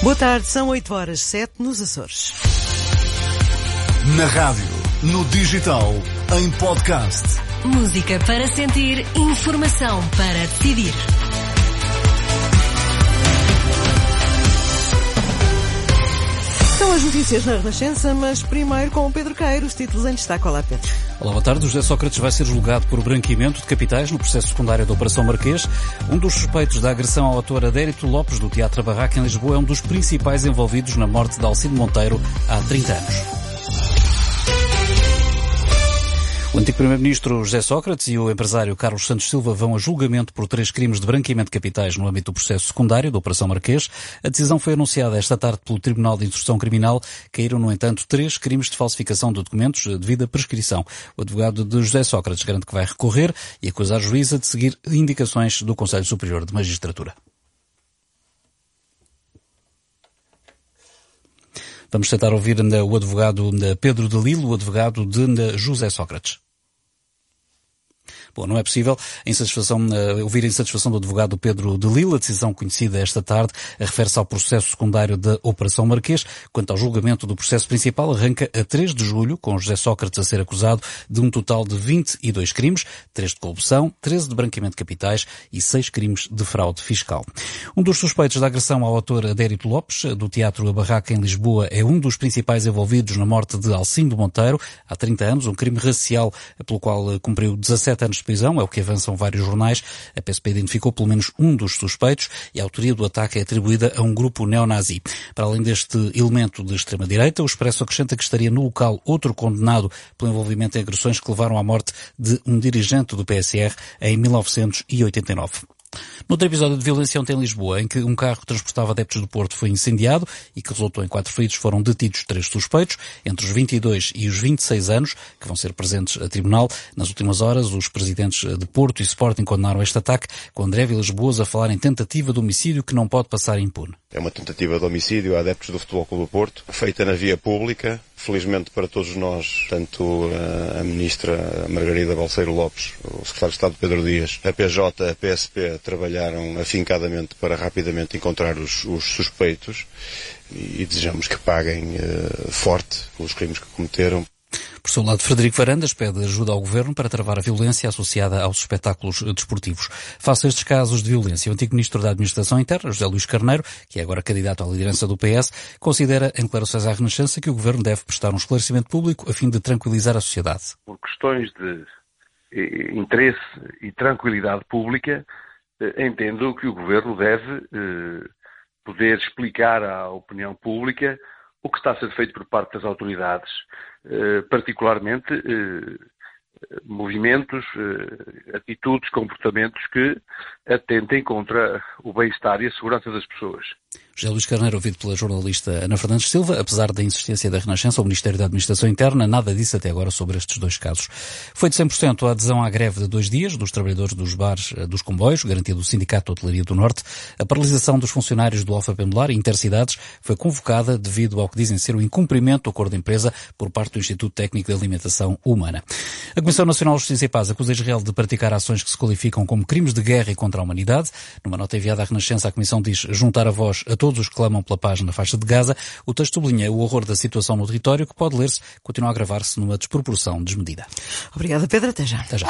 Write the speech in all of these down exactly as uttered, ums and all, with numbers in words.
Boa tarde, são oito horas sete nos Açores. Na rádio, no digital, em podcast. Música para sentir, informação para decidir. São as notícias na Renascença, mas primeiro com o Pedro Queiro, os títulos em destaque. Olá, Pedro. Olá, boa tarde. O José Sócrates vai ser julgado por branqueamento de capitais no processo secundário da Operação Marquês. Um dos suspeitos da agressão ao ator Adérito Lopes, do Teatro A Barraca em Lisboa, é um dos principais envolvidos na morte de Alcindo Monteiro há trinta anos. O antigo primeiro-ministro José Sócrates e o empresário Carlos Santos Silva vão a julgamento por três crimes de branqueamento de capitais no âmbito do processo secundário da Operação Marquês. A decisão foi anunciada esta tarde pelo Tribunal de Instrução Criminal. Caíram, no entanto, três crimes de falsificação de documentos devido à prescrição. O advogado de José Sócrates garante que vai recorrer e acusa a juíza de seguir indicações do Conselho Superior de Magistratura. Vamos tentar ouvir o advogado Pedro de Lilo, o advogado de José Sócrates. Bom, não é possível a insatisfação, uh, ouvir a insatisfação do advogado Pedro de Lilo. A decisão conhecida esta tarde refere-se ao processo secundário da Operação Marquês. Quanto ao julgamento do processo principal, arranca a três de julho, com José Sócrates a ser acusado de um total de vinte e dois crimes, três de corrupção, treze de branqueamento de capitais e seis crimes de fraude fiscal. Um dos suspeitos da agressão ao ator Adérito Lopes, do Teatro A Barraca em Lisboa, é um dos principais envolvidos na morte de Alcindo Monteiro há trinta anos, um crime racial pelo qual cumpriu dezassete anos de prisão, é o que avançam vários jornais. A P S P identificou pelo menos um dos suspeitos e a autoria do ataque é atribuída a um grupo neonazi. Para além deste elemento de extrema-direita, o Expresso acrescenta que estaria no local outro condenado pelo envolvimento em agressões que levaram à morte de um dirigente do P S R em mil novecentos e oitenta e nove. Noutro episódio de violência ontem em Lisboa, em que um carro que transportava adeptos do Porto foi incendiado e que resultou em quatro feridos, foram detidos três suspeitos, entre os vinte e dois e os vinte e seis anos, que vão ser presentes a tribunal. Nas últimas horas, os presidentes de Porto e Sporting condenaram este ataque, com André Vilas Boas a falar em tentativa de homicídio que não pode passar impune. É uma tentativa de homicídio a adeptos do Futebol Clube do Porto, feita na via pública. Felizmente para todos nós, tanto a ministra Margarida Balseiro Lopes, o secretário de Estado Pedro Dias, a P J, a P S P trabalharam afincadamente para rapidamente encontrar os, os suspeitos e, e desejamos que paguem uh, forte pelos crimes que cometeram. Por seu lado, Frederico Varandas pede ajuda ao Governo para travar a violência associada aos espetáculos desportivos. Face a estes casos de violência, o antigo Ministro da Administração Interna, José Luís Carneiro, que é agora candidato à liderança do P S, considera em declarações à Renascença que o Governo deve prestar um esclarecimento público a fim de tranquilizar a sociedade. Por questões de interesse e tranquilidade pública, entendo que o Governo deve poder explicar à opinião pública o que está a ser feito por parte das autoridades, particularmente movimentos, atitudes, comportamentos que atentem contra o bem-estar e a segurança das pessoas. José Luís Carneiro, ouvido pela jornalista Ana Fernandes Silva, apesar da insistência da Renascença, o Ministério da Administração Interna nada disse até agora sobre estes dois casos. Foi de cem por cento a adesão à greve de dois dias dos trabalhadores dos bares dos comboios, garantia do Sindicato de Hotelaria do Norte. A paralisação dos funcionários do Alfa Pendular e Intercidades foi convocada devido ao que dizem ser o incumprimento do acordo de empresa por parte do Instituto Técnico de Alimentação Humana. A Comissão Nacional de Justiça e Paz acusa Israel de praticar ações que se qualificam como crimes de guerra e contra a humanidade. Numa nota enviada à Renascença, a Comissão diz juntar a voz a todos os que clamam pela paz na faixa de Gaza. O texto sublinha o horror da situação no território, que pode ler-se continuar a agravar-se numa desproporção desmedida. Obrigada, Pedro. Até já. Até já.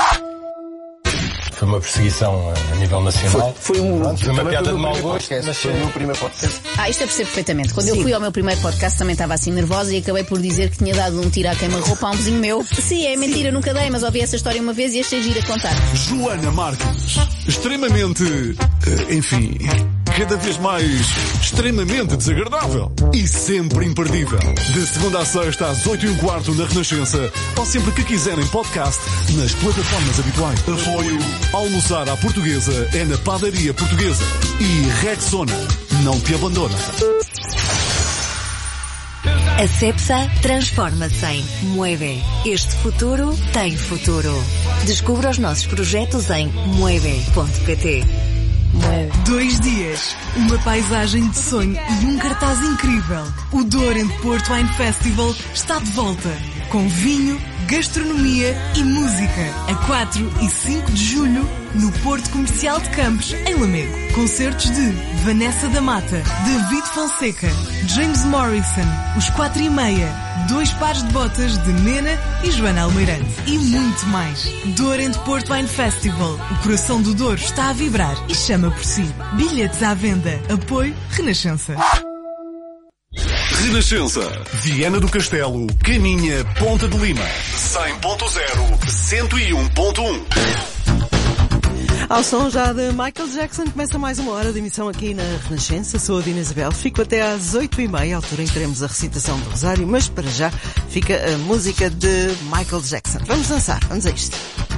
Foi uma perseguição a nível nacional. Foi, foi, um, Pronto, foi uma piada de mau gosto. Foi o meu primeiro podcast. Ah, isto eu percebo perfeitamente. Quando Sim. eu fui ao meu primeiro podcast também estava assim nervosa e acabei por dizer que tinha dado um tiro à queima-roupa a um vizinho meu. Sim, é mentira, Sim. nunca dei, mas ouvi essa história uma vez e achei gira contar. Joana Marques. Extremamente... Enfim... Cada vez mais extremamente desagradável e sempre imperdível. De segunda a sexta às oito e um quarto na Renascença ou sempre que quiserem podcast nas plataformas habituais. Apoio Almoçar à Portuguesa é na Padaria Portuguesa e Rexona não te abandona. A Cepsa transforma-se em Mueve. Este futuro tem futuro. Descubra os nossos projetos em mueve ponto pt. Dois dias, uma paisagem de sonho e um cartaz incrível. O Douro and Porto Wine Festival está de volta, com vinho, gastronomia e música. A quatro e cinco de julho, no Porto Comercial de Campos, em Lamego. Concertos de Vanessa da Mata, David Fonseca, James Morrison, Os Quatro e Meia, Dois Pares de Botas de Mena e Joana Almeirante. E muito mais. Douro and Porto Wine Festival. O coração do Douro está a vibrar e chama por si. Bilhetes à venda. Apoio Renascença. Renascença. Viana do Castelo. Caminha Ponta de Lima. cem ponto zero. cento e um ponto um. Ao som já de Michael Jackson, começa mais uma hora de emissão aqui na Renascença. Sou a Dina Isabel. Fico até às oito e meia, altura em que teremos a recitação do Rosário, mas para já fica a música de Michael Jackson. Vamos dançar, vamos a isto.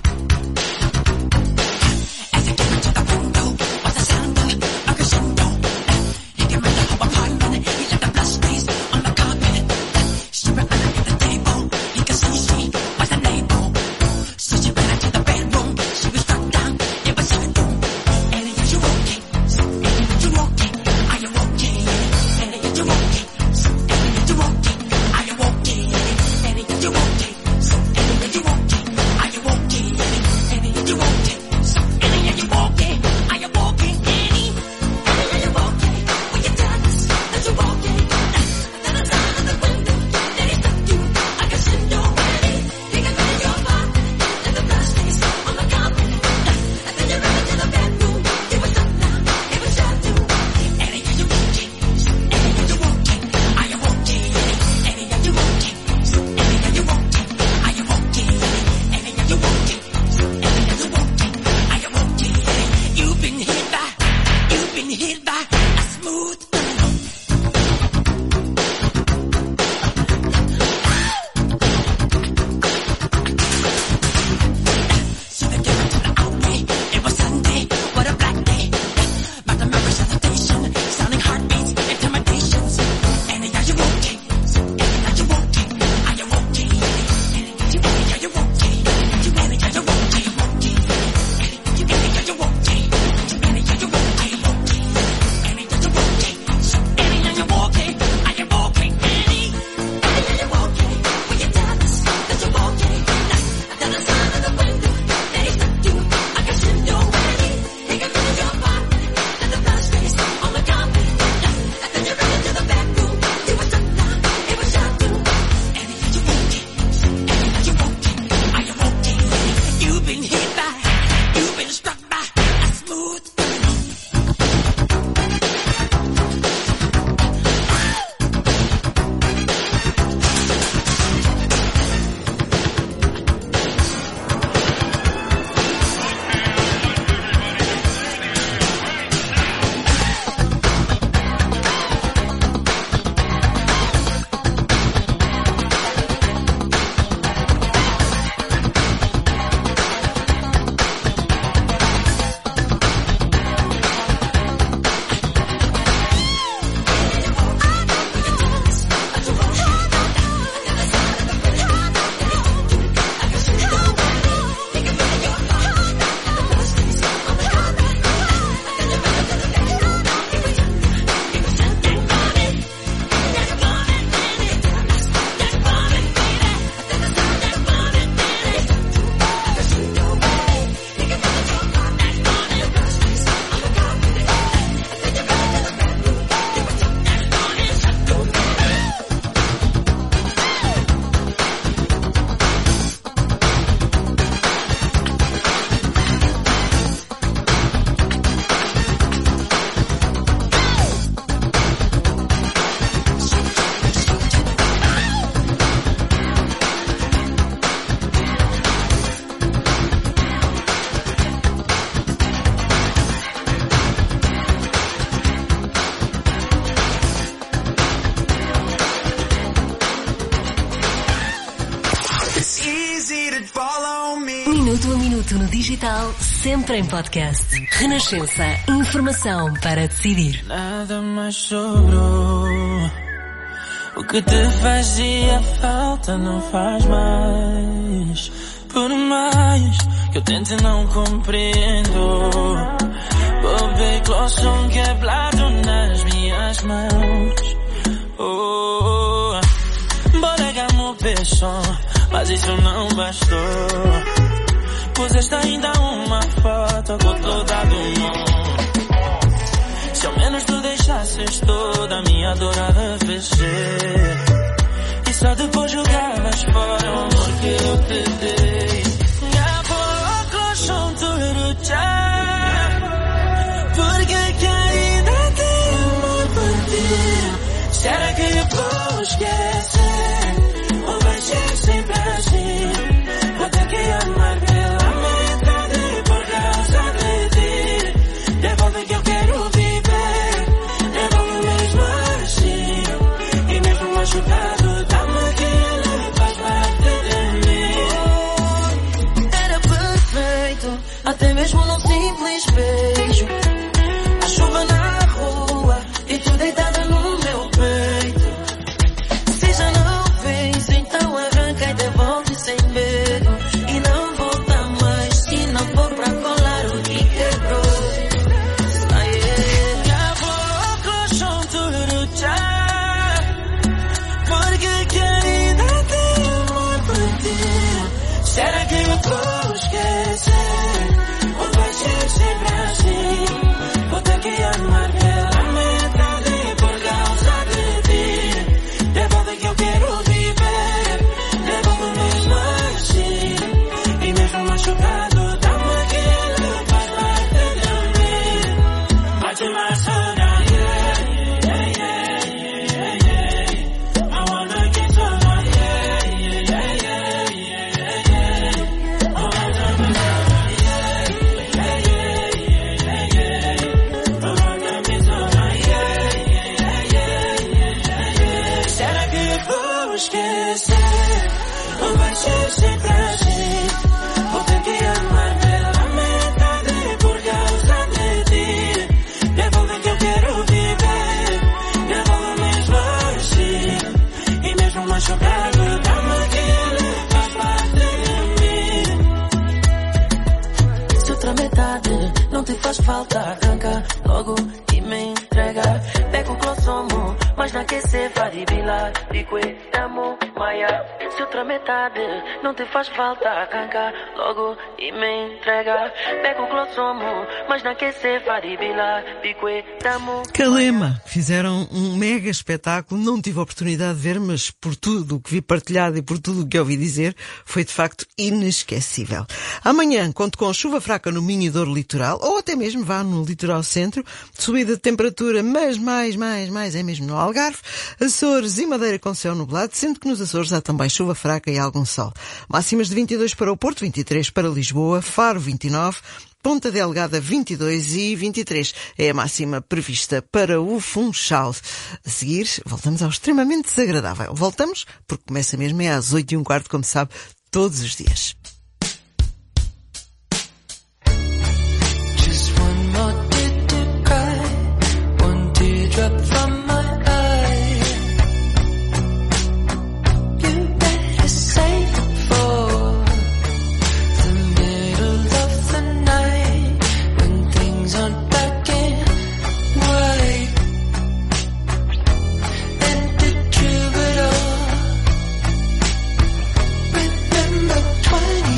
Minuto a minuto no digital, sempre em podcast. Renascença. Informação para decidir. Nada mais sobrou. O que te fazia falta não faz mais. Por mais que eu tente não compreendo. Bobei glossão quebrado nas minhas mãos. Oh, bora gamo peso, mas isso não bastou. puseste ainda uma foto com toda do mundo. Se ao menos tu deixasses toda a minha adorada vencer, e só depois jogavas fora o amor que eu te dei. Porque querida tenho amor por ti. Será que eu vou esquecer? Ou vai ser sempre assim? Vou ter que amar pela metade por causa de ti. Devolve que eu quero viver, devolve mesmo assim. E mesmo machucado, dá-me aquilo, faz parte de mim. Era perfeito, até mesmo num simples beijo. A chuva na rua e tu deitada no meu peito. Se já não fez, então arranca e devolve sem medo. E não volta mais, se não for pra colar o que quebrou. Já vou com chão tudo já. Porque querida tenho amor por ti. Será que eu vou esquecer? Ou vai ser sempre assim? Vou ter que amar pela metade por causa de ti. Devolve que eu quero viver, devolve mesmo assim. E mesmo machucado, dá-me aquilo, faz parte de mim. Bate mais saudade, yeah, yeah, yeah, yeah, yeah. I wanna get some more, yeah, yeah, yeah, yeah, yeah, yeah. I wanna be more, yeah, yeah, yeah, yeah, yeah. I wanna be some more, yeah, yeah, yeah, yeah, yeah. Será que eu vou esquecer? Ou vai ser sempre assim? Vou ter que amar pela metade por causa de ti. Devolve que eu quero viver, devolve mesmo assim. E mesmo machucado, dá-me aquilo, faz parte de mim. Se outra metade não te faz falta, arranca logo e me entrega. Pega o clossomo, mas na que se faribila, pique, tamo, maia. Se outra metade não te faz falta, arranca logo e me entrega. Pega o clossomo, mas na que se faribila, pique, tamo. Calema, fizeram um mega espetáculo, não tive a oportunidade de ver, mas por tudo o que vi partilhado e por tudo o que ouvi dizer, foi de facto inesquecível. Amanhã conto com chuva fraca no Minho e Douro Litoral, ou até mesmo vá no Litoral Centro, subida de temperatura, mas mais, mais, mais é mesmo no Algarve, Açores e Madeira com céu nublado, sendo que nos Açores há também chuva fraca e algum sol. Máximas de vinte e dois para o Porto, vinte e três para Lisboa, Faro vinte e nove, Ponta Delgada vinte e dois e vinte e três é a máxima prevista para o Funchal. A seguir, voltamos ao extremamente desagradável. Voltamos porque começa mesmo é às oito e um quarto, como sabe, todos os dias. twenty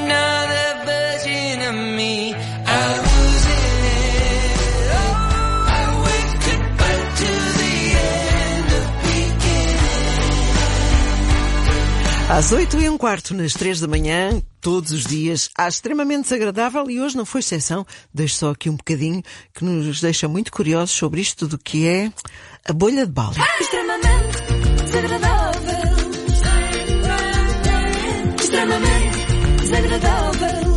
another version of me. I was in it. Oh, I went goodbye to the end of beginning. Às oito e um quarto, nas três da manhã, todos os dias, há extremamente desagradável e hoje não foi exceção. Deixo só aqui um bocadinho que nos deixa muito curiosos sobre isto do que é a bolha de Bali. Extremamente desagradável. Extremamente desagradável.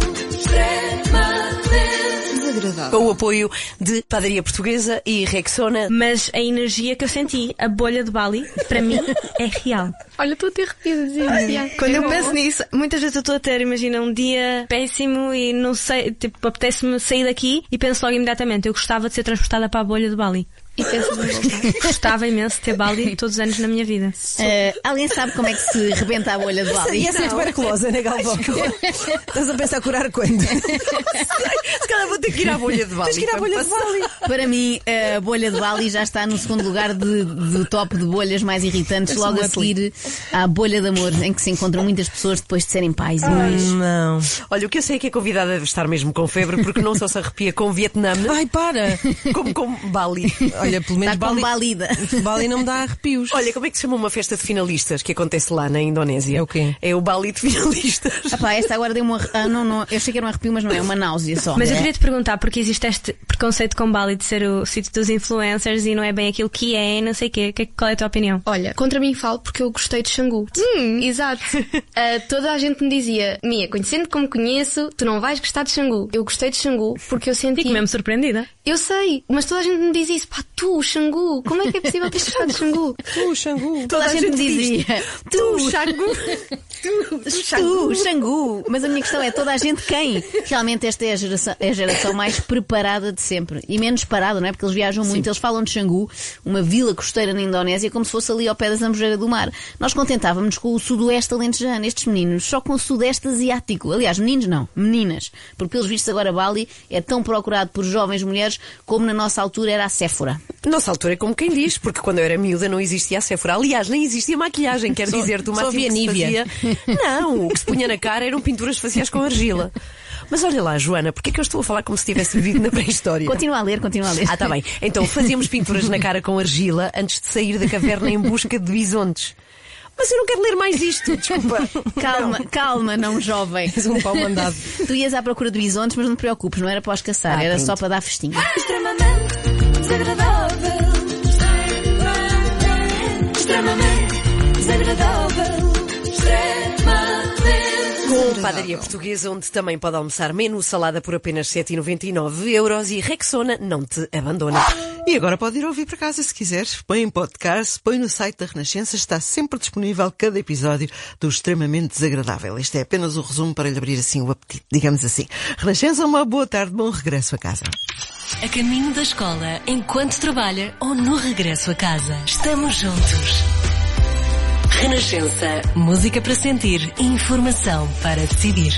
Extremamente desagradável. Com o apoio de Padaria Portuguesa e Rexona. Mas a energia que eu senti, a bolha de Bali, para mim, é real. Olha, estou a ter arrepios. Quando eu penso nisso, muitas vezes eu estou a ter, imagina, um dia péssimo e não sei, tipo, apetece-me sair daqui e penso logo imediatamente, eu gostava de ser transportada para a bolha de Bali. E penso Gostava imenso de ter Bali todos os anos na minha vida. Uh, alguém sabe como é que se rebenta a bolha de Bali? Ia ser tuberculose, Ana Galvão. Estás a pensar curar quando? Se calhar vou ter que ir à bolha de Bali. Tens que ir à bolha de Bali. Para mim, a bolha de Bali já está no segundo lugar de, do top de bolhas mais irritantes, logo a seguir à bolha de amor, em que se encontram muitas pessoas depois de serem pais e mães. Não. Olha, o que eu sei é que a convidada deve estar mesmo com febre, porque não só se arrepia com Vietnã. Ai, para! Como com Bali. Olha, pelo menos Está Bali, balida. Bali não me dá arrepios. Olha, como é que se chama uma festa de finalistas que acontece lá na Indonésia? É o quê? É o Bali de finalistas. Ah, pá, esta agora deu uma. Ah, não, não, eu achei que era um arrepio, mas não é, uma náusea só. Mas eu É. queria te perguntar, porque existe este preconceito com Bali de ser o sítio dos influencers e não é bem aquilo que é, não sei o quê. Qual é a tua opinião? Olha, contra mim falo porque eu gostei de Xangu. Hum. Exato. Uh, toda a gente me dizia, Mia, conhecendo como conheço, tu não vais gostar de Xangu. Eu gostei de Xangu porque eu senti... Fico mesmo surpreendida. Eu sei, mas toda a gente me diz isso. Pá, tu, Xangu, como é que é possível teres gostado de Xangu? Tu, Xangu. Toda a gente me dizia. Tu, Xangu. Tu, Xangu. Mas a minha questão é, toda a gente quem? Realmente esta é a geração, é a geração mais preparada de sempre. E menos parada, não é? Porque eles viajam muito. Eles falam de Xangu, uma vila costeira na Indonésia, como se fosse ali ao pé da Zambujeira do Mar. Nós contentávamos com o sudoeste alentejano, estes meninos, só com o sudeste asiático. Aliás, meninos não, meninas. Porque pelos vistos agora Bali é tão procurado por jovens mulheres como na nossa altura era a Séfora. Nossa altura é como quem diz, porque quando eu era miúda não existia a Sephora. Aliás, nem existia maquilhagem, quer dizer, tu só havia Nívea. Não, o que se punha na cara eram pinturas faciais com argila. Mas olha lá, Joana, porquê é que eu estou a falar como se tivesse vivido na pré-história? Continua a ler, continua a ler. Ah, tá bem. Então, fazíamos pinturas na cara com argila antes de sair da caverna em busca de bisontes. Mas eu não quero ler mais isto, desculpa. Calma, não. calma, não jovem. És um pau mandado. Tu ias à procura de bisontes, mas não te preocupes, não era para os caçar, Ah, era pronto. só para dar festinha. Extremamente desagradável. Extremamente desagradável. Extremamente. Com Padaria Portuguesa, onde também pode almoçar menu salada por apenas sete vírgula noventa e nove euros e Rexona não te abandona. E agora pode ir ouvir para casa se quiser. Põe em podcast, põe no site da Renascença, está sempre disponível cada episódio do Extremamente Desagradável. Este é apenas o resumo para lhe abrir assim o apetite, digamos assim. Renascença, uma boa tarde, bom regresso a casa. A caminho da escola, enquanto trabalha ou no regresso a casa. Estamos juntos. Renascença. Música para sentir, informação para decidir.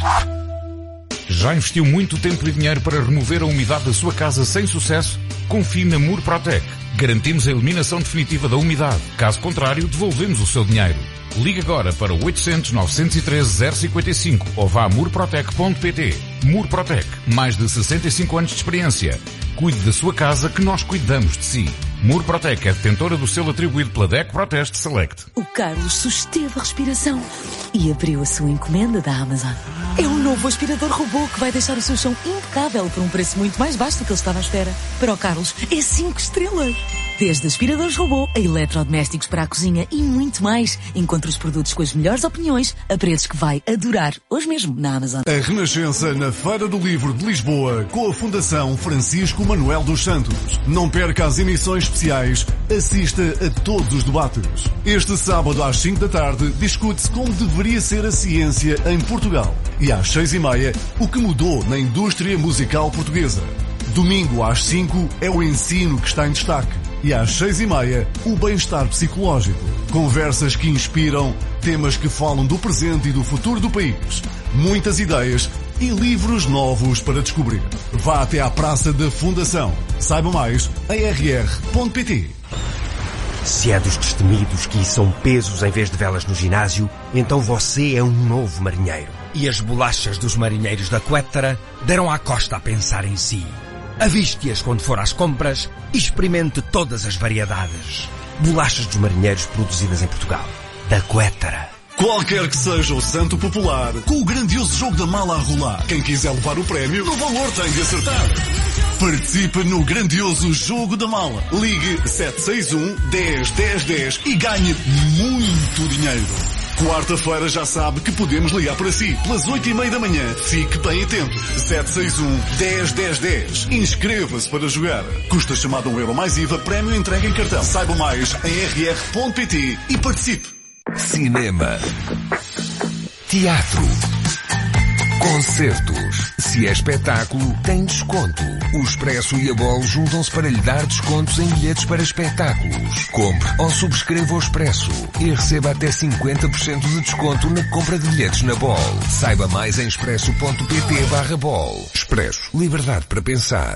Já investiu muito tempo e dinheiro para remover a umidade da sua casa sem sucesso? Confie na Murprotec. Garantimos a eliminação definitiva da umidade. Caso contrário, devolvemos o seu dinheiro. Ligue agora para oitocentos, novecentos e treze, zero cinquenta e cinco ou vá a murprotec ponto pt. Murprotec. Mais de sessenta e cinco anos de experiência. Cuide da sua casa que nós cuidamos de si. Murprotec é detentora do selo atribuído pela D E C Proteste Select. O Carlos susteve a respiração e abriu a sua encomenda da Amazon. É um novo aspirador robô que vai deixar o seu chão impecável por um preço muito mais baixo do que ele estava à espera. Para o Carlos, é cinco estrelas. Desde aspiradores robô a eletrodomésticos para a cozinha e muito mais. Encontre os produtos com as melhores opiniões a preços que vai adorar hoje mesmo na Amazon. A Renascença na Feira do Livro de Lisboa com a Fundação Francisco Manuel dos Santos. Não perca as emissões especiais, assista a todos os debates. Este sábado às cinco da tarde discute-se como deveria ser a ciência em Portugal. E às seis e meia, o que mudou na indústria musical portuguesa. Domingo às cinco é o ensino que está em destaque. E às seis e meia, o bem-estar psicológico. Conversas que inspiram, temas que falam do presente e do futuro do país. Muitas ideias e livros novos para descobrir. Vá até à Praça da Fundação. Saiba mais em r r ponto p t. Se é dos destemidos que são pesos em vez de velas no ginásio, então você é um novo marinheiro. E as bolachas dos marinheiros da Quettara deram à costa a pensar em si. Aviste-as quando for às compras e experimente todas as variedades. Bolachas dos marinheiros produzidas em Portugal. Da Quettara. Qualquer que seja o santo popular, com o grandioso jogo da mala a rolar, quem quiser levar o prémio, no valor tem de acertar. Participe no grandioso jogo da mala. Ligue sete seis um, dez, dez, dez e ganhe muito dinheiro. Quarta-feira já sabe que podemos ligar para si, pelas oito e meia da manhã. Fique bem atento. sete seis um, dez, dez, dez. Inscreva-se para jogar. Custa chamada um euro mais I V A, prémio entregue em cartão. Saiba mais em r r ponto p t e participe. Cinema, teatro, concertos. Se é espetáculo, tem desconto. O Expresso e a Bol juntam-se para lhe dar descontos em bilhetes para espetáculos. Compre ou subscreva o Expresso e receba até cinquenta por cento de desconto na compra de bilhetes na Bol. Saiba mais em expresso ponto p t barra bol. Expresso, liberdade para pensar.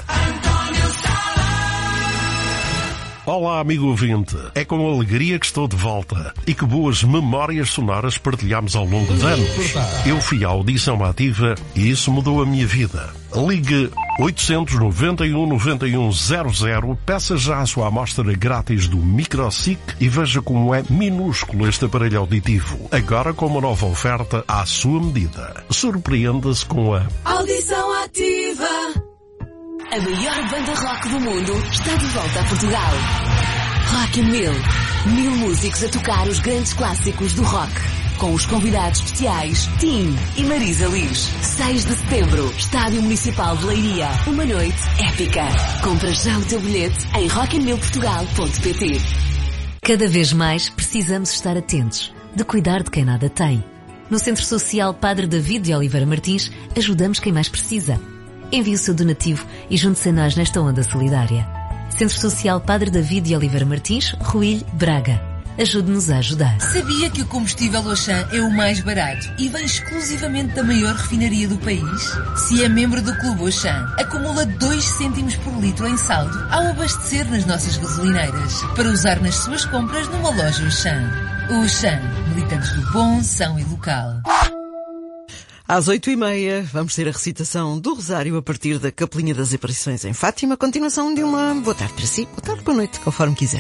Olá, amigo ouvinte. É com alegria que estou de volta. E que boas memórias sonoras partilhamos ao longo de anos. Eu fui à audição ativa e isso mudou a minha vida. Ligue oitocentos e noventa e um, noventa e um zero zero, peça já a sua amostra grátis do MicroSic e veja como é minúsculo este aparelho auditivo. Agora com uma nova oferta à sua medida. Surpreenda-se com a Audição Ativa. A maior banda rock do mundo está de volta a Portugal. Rock in Mil. Mil músicos a tocar os grandes clássicos do rock. Com os convidados especiais Tim e Marisa Liz. seis de setembro, Estádio Municipal de Leiria. Uma noite épica. Compra já o teu bilhete em rock in mil portugal ponto p t. Cada vez mais precisamos estar atentos, de cuidar de quem nada tem. No Centro Social Padre David de Oliveira Martins, ajudamos quem mais precisa. Envie o seu donativo e junte-se a nós nesta onda solidária. Centro Social Padre David de Oliveira Martins, Ruilho, Braga. Ajude-nos a ajudar. Sabia que o combustível Auchan é o mais barato e vem exclusivamente da maior refinaria do país? Se é membro do Clube Auchan, acumula dois cêntimos por litro em saldo ao abastecer nas nossas gasolineiras, para usar nas suas compras numa loja Auchan. O Auchan, militantes do bom, são e local. Às oito e meia vamos ter a recitação do Rosário a partir da Capelinha das Aparições em Fátima. Continuação de uma boa tarde para si, boa tarde, boa noite, conforme quiser.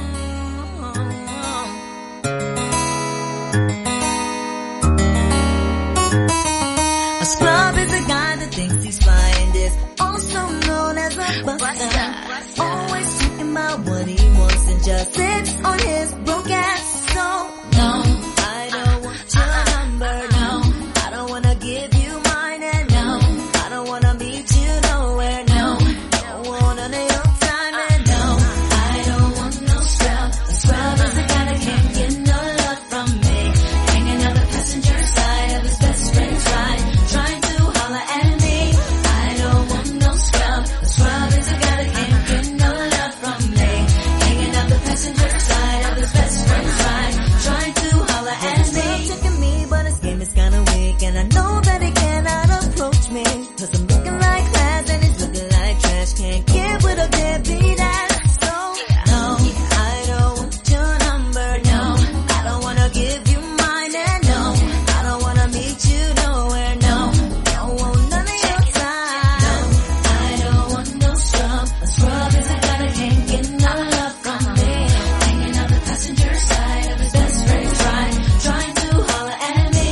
A scrub is a guy that thinks he's flying this, also known as a buster. Always talking about what he wants and just sits on his broke ass. So, no, I don't want your number, no. Give you mine and no, I don't wanna meet you nowhere, no. Don't want none of your time and no, I don't want no scrub. The scrub is the guy that can't get no love from me. Hanging on the passenger side of his best friend's ride, trying to holler at me. I don't want no scrub. The scrub is the guy that can't get no love from me. Hanging on the passenger side of his best friend's ride, trying to holler at me. Look at me, but his game is kinda weak and I know that he cannot approach me, cause I'm looking like class and he's looking like trash. Can't get with a deadbeat ass. So, no, I don't want your number, no. I don't wanna give you mine and no, I don't wanna meet you nowhere, no. Don't want none of your time. No, I don't want no scrub. A scrub is a guy that can't get no love from me. Hanging on the passenger side of his best friend's ride, trying to holler at me.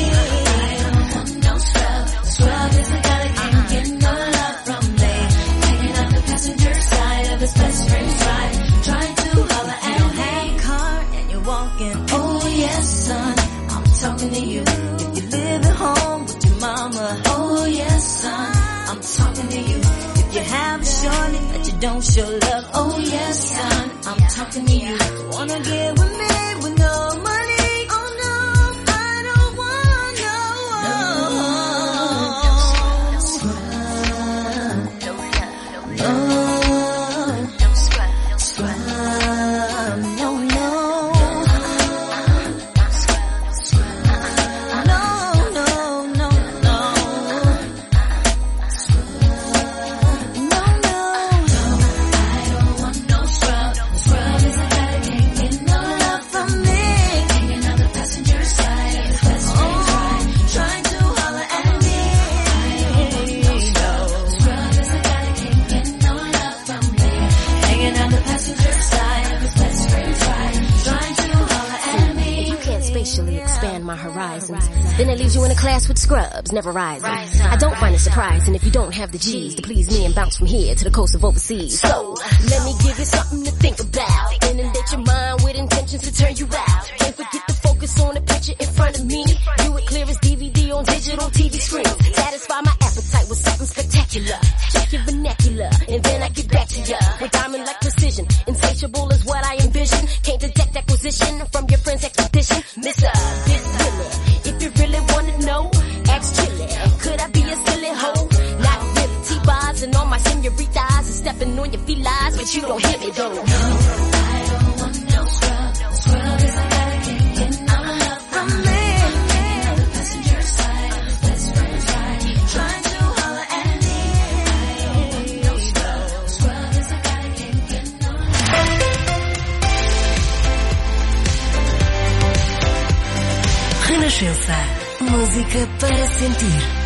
Scrub is the guy that can't get no love from me. Hanging out the passenger side of his best friend's ride, trying to holler at me. Hey, car, and you're walking. Oh yes, son, I'm talking to you. If you live at home with your mama. Oh yes, son, I'm talking to you. If you have a shorty that you don't show love. Oh yes, son, I'm talking to you. Wanna get with me with no money? No, Then that leaves you in a class with scrubs, never rising. I don't find it surprising if you don't have the G's to please me and bounce from here to the coast of overseas. So, let me give you something to think about. Inundate your mind with intentions to turn you out. Can't forget to focus on the picture in front of me. View it clear as D V D on digital T V screen. Satisfy my appetite with something spectacular. Check your vernacular, and then I get back to ya with diamond-like precision. Insatiable is what I envision. Can't detect acquisition from your friend's expedition. Mister This Thriller, if you really wanna know, ask Chili. Could I be a silly hoe? Not really. T-bars and all my senoritas and stepping on your felines, but you don't hit me though. No, I don't want no scrub. Scrub is I gotta get enough from me. On the passenger side, best friends ride, trying to holler at me. I don't want no scrub. Scrub is I gotta get enough. Renascença. Música para sentir.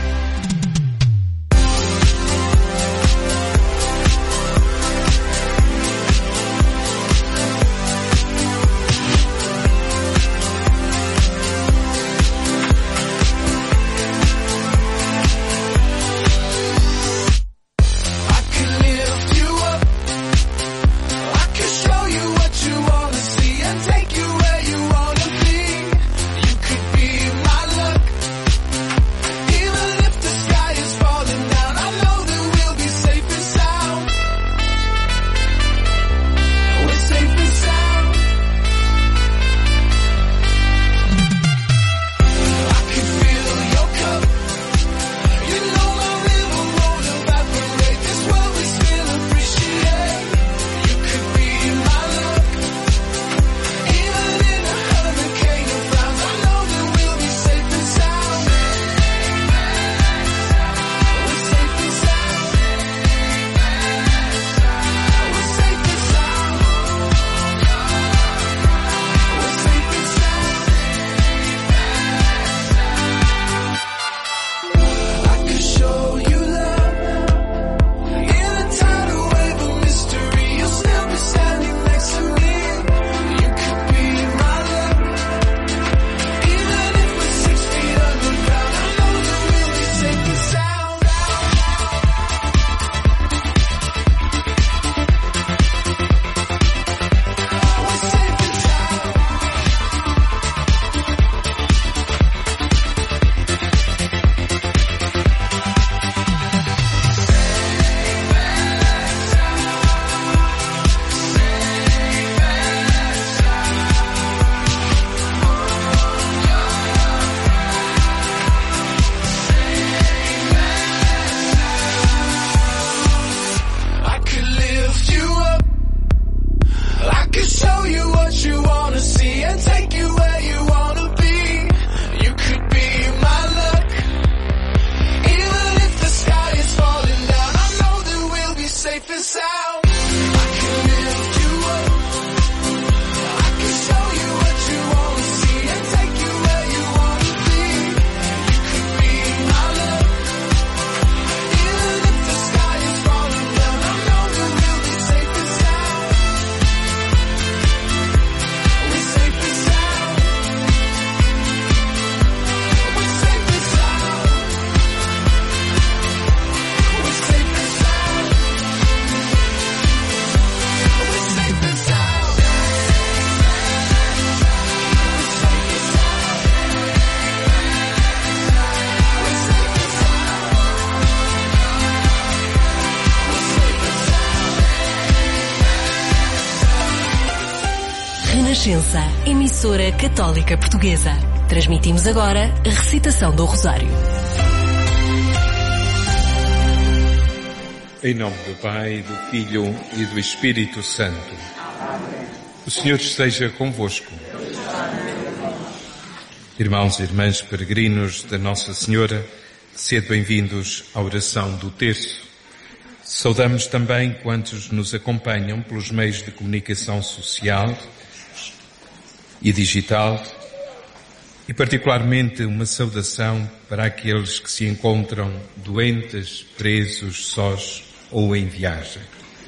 Renascença, emissora católica portuguesa. Transmitimos agora a recitação do Rosário. Em nome do Pai, do Filho e do Espírito Santo. O Senhor esteja convosco. Irmãos e irmãs peregrinos da Nossa Senhora, sede bem-vindos à oração do terço. Saudamos também quantos nos acompanham pelos meios de comunicação social e digital, e particularmente uma saudação para aqueles que se encontram doentes, presos, sós ou em viagem.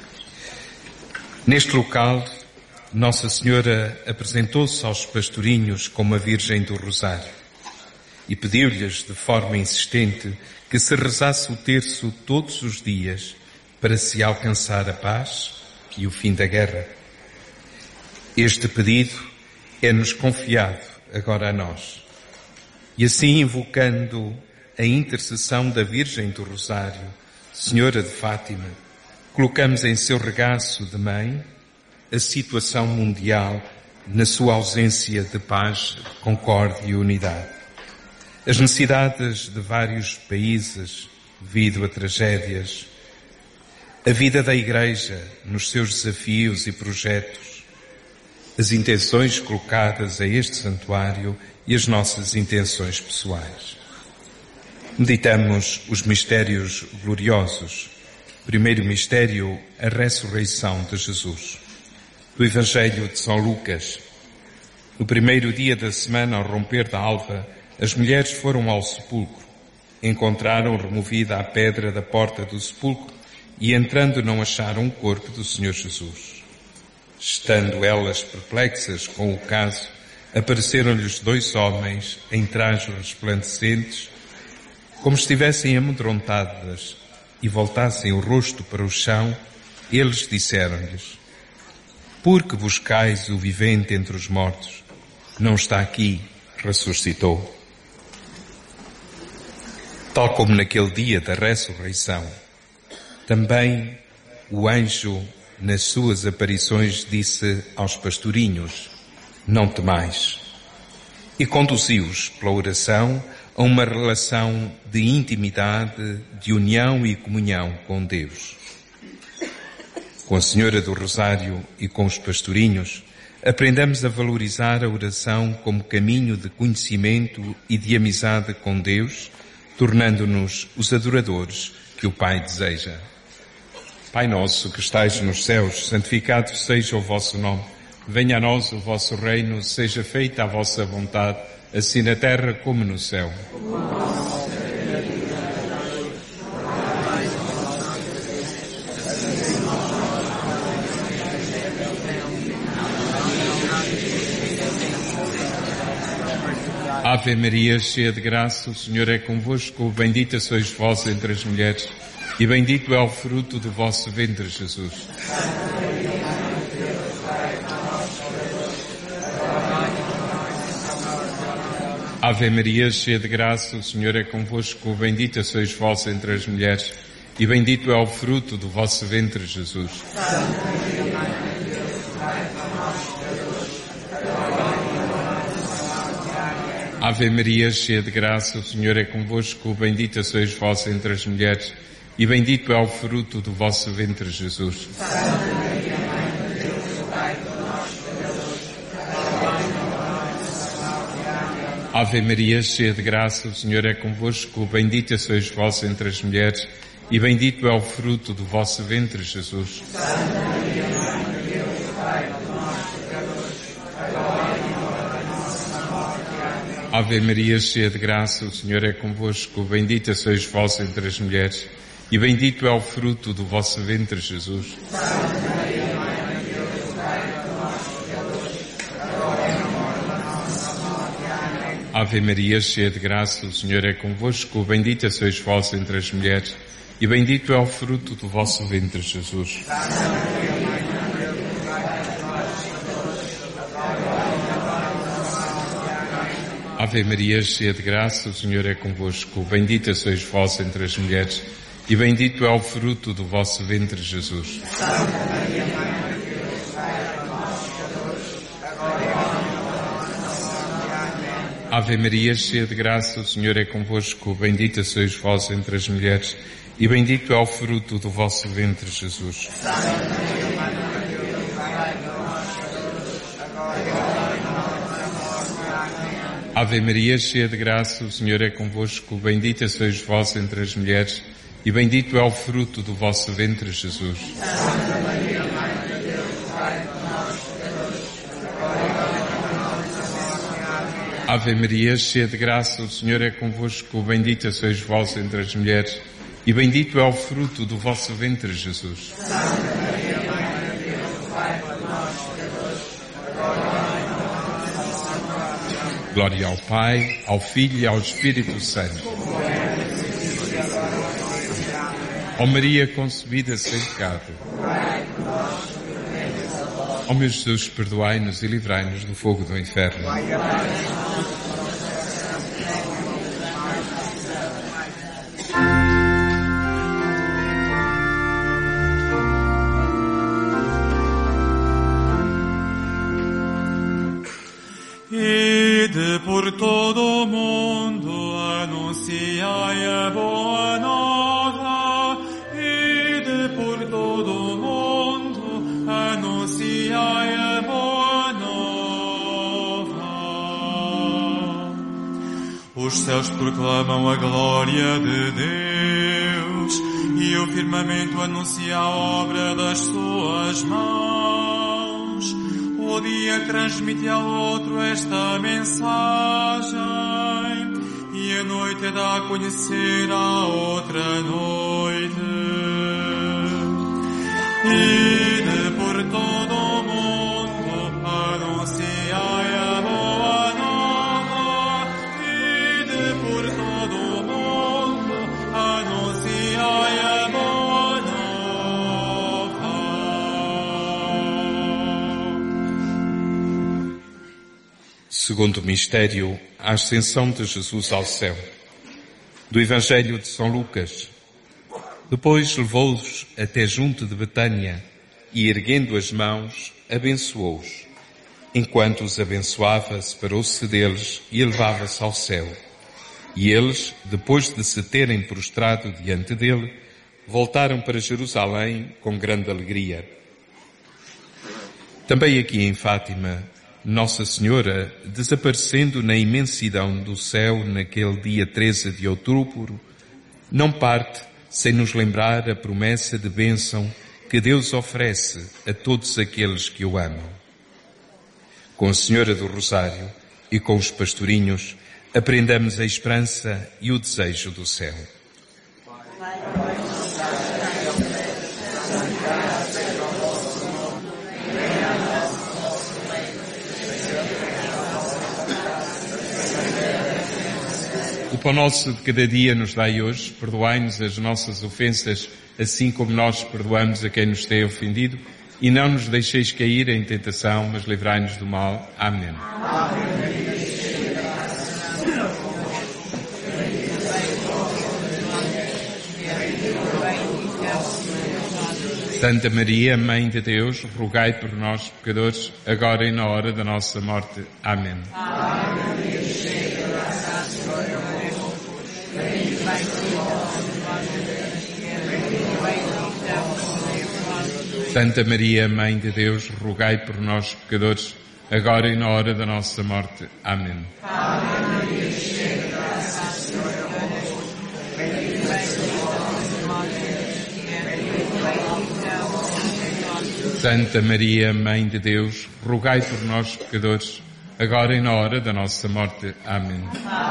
Neste local, Nossa Senhora apresentou-se aos pastorinhos como a Virgem do Rosário. e pediu-lhes de forma insistente que se rezasse o terço todos os dias para se alcançar a paz e o fim da guerra. Este pedido é-nos confiado agora a nós. E assim, invocando a intercessão da Virgem do Rosário, Senhora de Fátima, colocamos em seu regaço de mãe a situação mundial na sua ausência de paz, concórdia e unidade. As necessidades de vários países devido a tragédias, a vida da Igreja nos seus desafios e projetos, as intenções colocadas a este santuário e as nossas intenções pessoais. Meditamos os mistérios gloriosos. Primeiro mistério, a ressurreição de Jesus. Do Evangelho de São Lucas. No primeiro dia da semana, ao romper da alva, as mulheres foram ao sepulcro. Encontraram removida a pedra da porta do sepulcro e, entrando, não acharam o corpo do Senhor Jesus. Estando elas perplexas com o caso, apareceram-lhes dois homens em trajes resplandecentes, como estivessem amedrontadas, e voltassem o rosto para o chão. Eles disseram-lhes: por que buscais o vivente entre os mortos? Não está aqui, ressuscitou. Tal como naquele dia da ressurreição, também o anjo, nas suas aparições, disse aos pastorinhos: não temais. E conduziu-os pela oração a uma relação de intimidade, de união e comunhão com Deus. Com a Senhora do Rosário e com os pastorinhos, aprendamos a valorizar a oração como caminho de conhecimento e de amizade com Deus, tornando-nos os adoradores que o Pai deseja. Pai nosso que estais nos céus, santificado seja o vosso nome. Venha a nós o vosso reino, seja feita a vossa vontade, assim na terra como no céu. Ave Maria, cheia de graça, o Senhor é convosco, bendita sois vós entre as mulheres, e bendito é o fruto do vosso ventre, Jesus. Ave Maria, cheia de graça, o Senhor é convosco, bendita sois vós entre as mulheres, e bendito é o fruto do vosso ventre, Jesus. Ave Maria, cheia de graça, o Senhor é convosco, bendita sois vós entre as mulheres, e bendito é o fruto do vosso ventre, Jesus. Ave Maria, cheia de graça, o Senhor é convosco, bendita sois vós entre as mulheres, e bendito é o fruto do vosso ventre, Jesus. Ave Maria, cheia de graça, o Senhor é convosco, bendita sois vós entre as mulheres, e bendito é o fruto do vosso ventre, Jesus. Ave Maria, cheia de graça, o Senhor é convosco, bendita sois vós entre as mulheres, e bendito é o fruto do vosso ventre, Jesus. Ave Maria, cheia de graça, o Senhor é convosco, bendita sois vós entre as mulheres, e bendito é o fruto do vosso ventre, Jesus. Ave Maria, cheia de graça, o Senhor é convosco, bendita sois vós entre as mulheres, e bendito é o fruto do vosso ventre, Jesus. Ave Maria, cheia de graça, o Senhor é convosco, bendita sois vós entre as mulheres, e bendito é o fruto do vosso ventre, Jesus. Ave Maria, cheia de graça, o Senhor é convosco, bendita sois vós entre as mulheres, e bendito é o fruto do vosso ventre, Jesus. Glória ao Pai, ao Filho e ao Espírito Santo. Ó Maria concebida sem pecado. Ó meu Jesus, perdoai-nos e livrai-nos do fogo do inferno. Ide por todo o mundo, anunciai a boa nova. Ide por todo o mundo, anunciai a boa nova. Os céus proclamam a glória de Deus, e o firmamento anuncia a obra das suas mãos. O dia transmite ao outro esta mensagem, e a noite dá a conhecer a outra noite. Ide por todo o mundo, anunciai a boa nova. Ide por todo o mundo, anunciai a boa nova. Segundo mistério, a ascensão de Jesus ao céu. Do Evangelho de São Lucas. Depois levou-os até junto de Betânia e, erguendo as mãos, abençoou-os. Enquanto os abençoava, separou-se deles e elevava-se ao céu. E eles, depois de se terem prostrado diante dele, voltaram para Jerusalém com grande alegria. Também aqui em Fátima, Nossa Senhora, desaparecendo na imensidão do céu naquele dia treze de outubro, não parte sem nos lembrar a promessa de bênção que Deus oferece a todos aqueles que o amam. Com a Senhora do Rosário e com os pastorinhos, aprendamos a esperança e o desejo do céu. O pão nosso de cada dia nos dai hoje, perdoai-nos as nossas ofensas, assim como nós perdoamos a quem nos tem ofendido, e não nos deixeis cair em tentação, mas livrai-nos do mal. Amém. Santa Maria, Mãe de Deus, rogai por nós, pecadores, agora e na hora da nossa morte. Amém. Santa Maria, Mãe de Deus, rogai por nós, pecadores, agora e na hora da nossa morte. Amém. Santa Maria, Mãe de Deus, rogai por nós, pecadores, agora e na hora da nossa morte. Amém.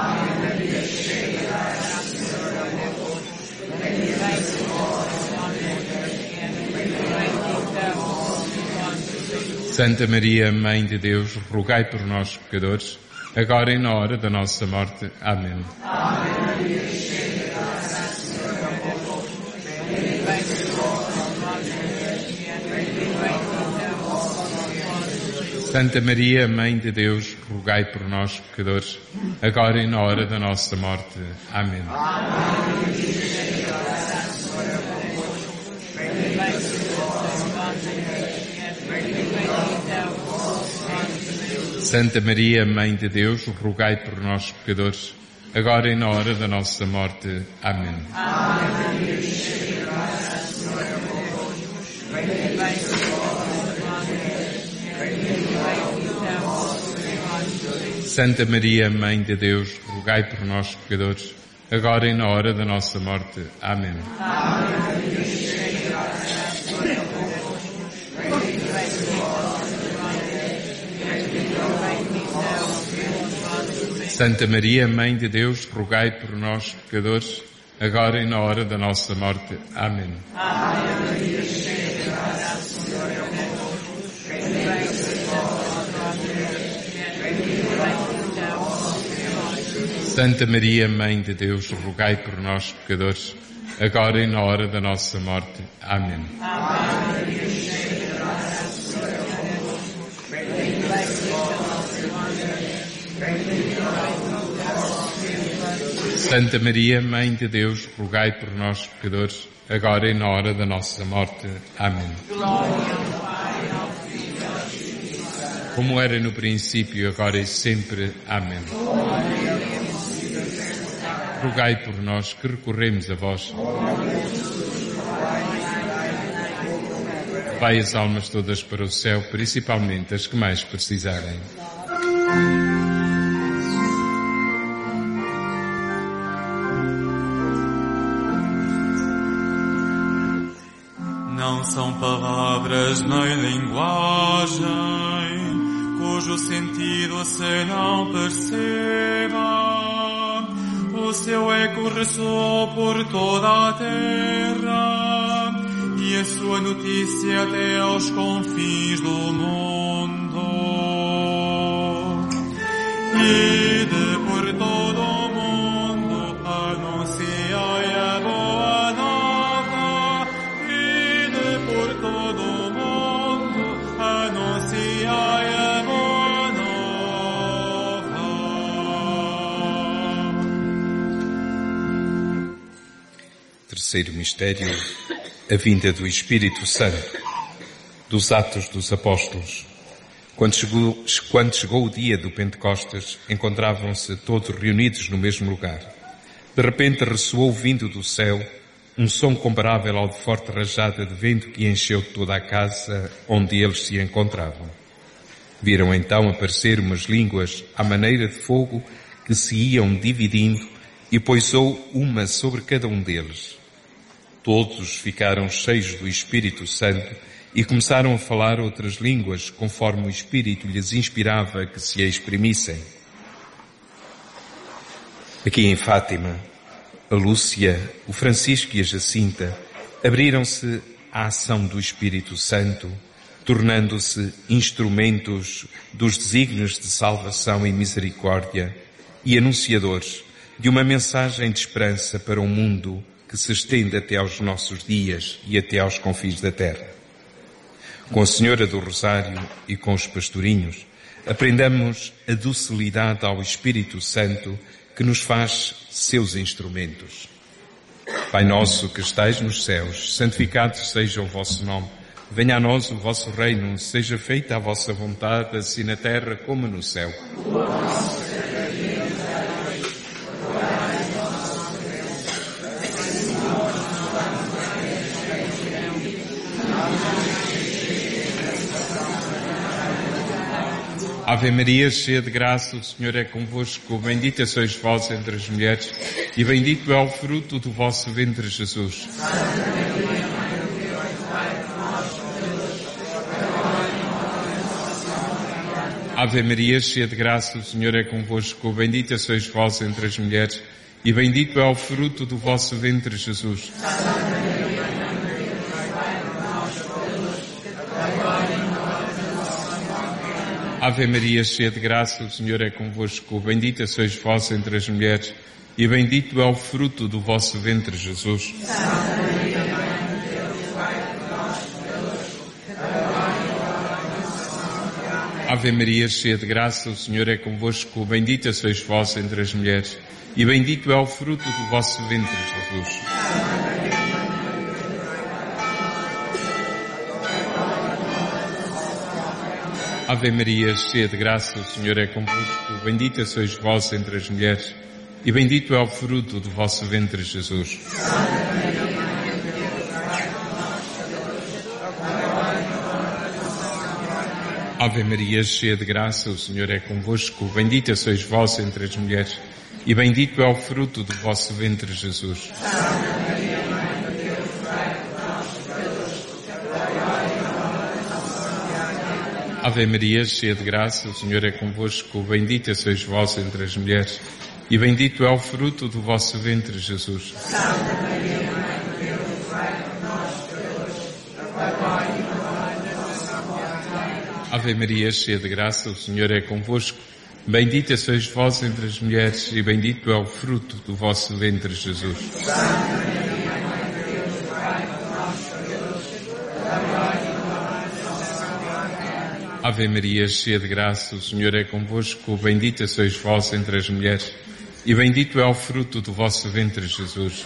Santa Maria, Mãe de Deus, rogai por nós, pecadores, agora e na hora da nossa morte. Amém. Santa Maria, Mãe de Deus, rogai por nós, pecadores, agora e na hora da nossa morte. Amém. Santa Maria, Mãe de Deus, rogai por nós, pecadores, agora e na hora da nossa morte. Amém. Santa Maria, Mãe de Deus, rogai por nós, pecadores, agora e na hora da nossa morte. Amém. Santa Maria, Mãe de Deus, rogai por nós, pecadores, agora e na hora da nossa morte. Amém. Santa Maria, Mãe de Deus, rogai por nós, pecadores, agora e na hora da nossa morte. Amém. Santa Maria, Mãe de Deus, rogai por nós, pecadores, agora e na hora da nossa morte. Amém. Como era no princípio, agora e sempre. Amém. Rogai por nós que recorremos a vós. Levai as almas todas para o céu, principalmente as que mais precisarem. Não são palavras nem linguagem cujo sentido se não perceba. O seu eco ressoou por toda a terra e a sua notícia até aos confins do mundo. E de por todo o mundo anunciai a boa nova. E de por todo o mundo anunciai a boa nova. Terceiro mistério, a vinda do Espírito Santo. Dos Atos dos Apóstolos. Quando chegou, quando chegou o dia do Pentecostes, encontravam-se todos reunidos no mesmo lugar. De repente ressoou vindo do céu um som comparável ao de forte rajada de vento que encheu toda a casa onde eles se encontravam. Viram então aparecer umas línguas à maneira de fogo que se iam dividindo e pousou uma sobre cada um deles. Todos ficaram cheios do Espírito Santo e começaram a falar outras línguas, conforme o Espírito lhes inspirava que se a exprimissem. Aqui em Fátima, a Lúcia, o Francisco e a Jacinta abriram-se à ação do Espírito Santo, tornando-se instrumentos dos desígnios de salvação e misericórdia e anunciadores de uma mensagem de esperança para um mundo que se estende até aos nossos dias e até aos confins da terra. Com a Senhora do Rosário e com os pastorinhos, aprendamos a docilidade ao Espírito Santo que nos faz seus instrumentos. Pai nosso que estais nos céus, santificado seja o vosso nome. Venha a nós o vosso reino, seja feita a vossa vontade, assim na terra como no céu. Ave Maria, cheia de graça, o Senhor é convosco. Bendita sois vós entre as mulheres, e bendito é o fruto do vosso ventre, Jesus. Ave Maria, cheia de graça, o Senhor é convosco. Bendita sois vós entre as mulheres, e bendito é o fruto do vosso ventre, Jesus. Ave Maria, cheia de graça, o Senhor é convosco. Bendita sois vós entre as mulheres, e bendito é o fruto do vosso ventre, Jesus. Ave Maria, cheia de graça, o Senhor é convosco. Bendita sois vós entre as mulheres, e bendito é o fruto do vosso ventre, Jesus. Ave Maria, cheia de graça, o Senhor é convosco. Bendita sois vós entre as mulheres, e bendito é o fruto do vosso ventre, Jesus. Ave Maria, cheia de graça, o Senhor é convosco. Bendita sois vós entre as mulheres, e bendito é o fruto do vosso ventre, Jesus. Ave Maria, cheia de graça, o Senhor é convosco. Bendita sois vós entre as mulheres, e bendito é o fruto do vosso ventre, Jesus. Ave Maria, cheia de graça, o Senhor é convosco. Bendita sois vós entre as mulheres, e bendito é o fruto do vosso ventre, Jesus. Ave Maria, cheia de graça, o Senhor é convosco. Bendita sois vós entre as mulheres, e bendito é o fruto do vosso ventre, Jesus.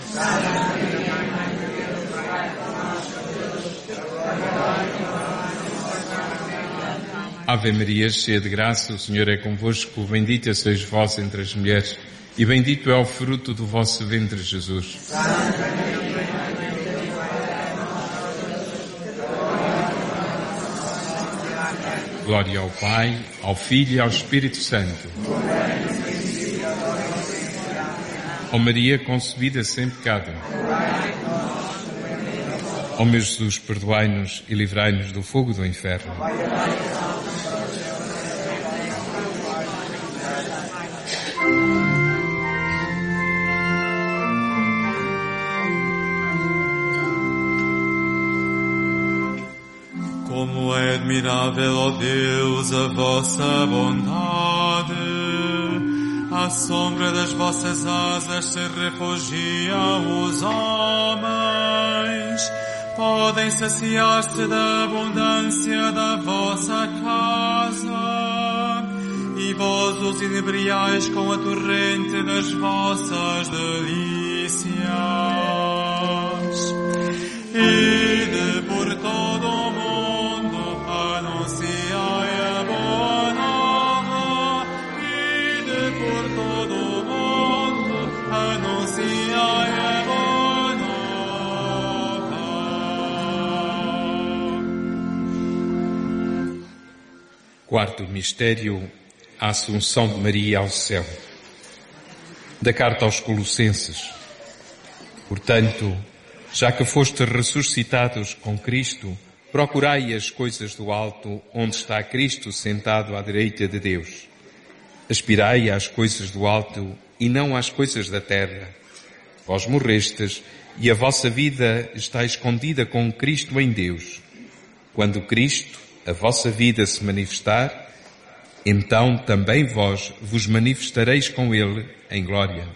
Ave Maria, cheia de graça, o Senhor é convosco. Bendita sois vós entre as mulheres, e bendito é o fruto do vosso ventre, Jesus. Glória ao Pai, ao Filho e ao Espírito Santo. Ó Maria, concebida sem pecado. Ó meu Jesus, perdoai-nos e livrai-nos do fogo do inferno. Como é admirável, ó Deus, a vossa bondade. À sombra das vossas asas se refugiam os homens. Podem saciar-se da abundância da vossa casa. E vós os inebriais com a torrente das vossas delícias. E de por todo o mundo anunciai a boa nova. E de por todo o mundo anunciai a boa nova. Quarto mistério, a Assunção de Maria ao céu. Da carta aos Colossenses. Portanto, já que fostes ressuscitados com Cristo, procurai as coisas do alto, onde está Cristo sentado à direita de Deus. Aspirai às coisas do alto e não às coisas da terra. Vós morrestes e a vossa vida está escondida com Cristo em Deus. Quando Cristo, a vossa vida, se manifestar, então também vós vos manifestareis com Ele em glória.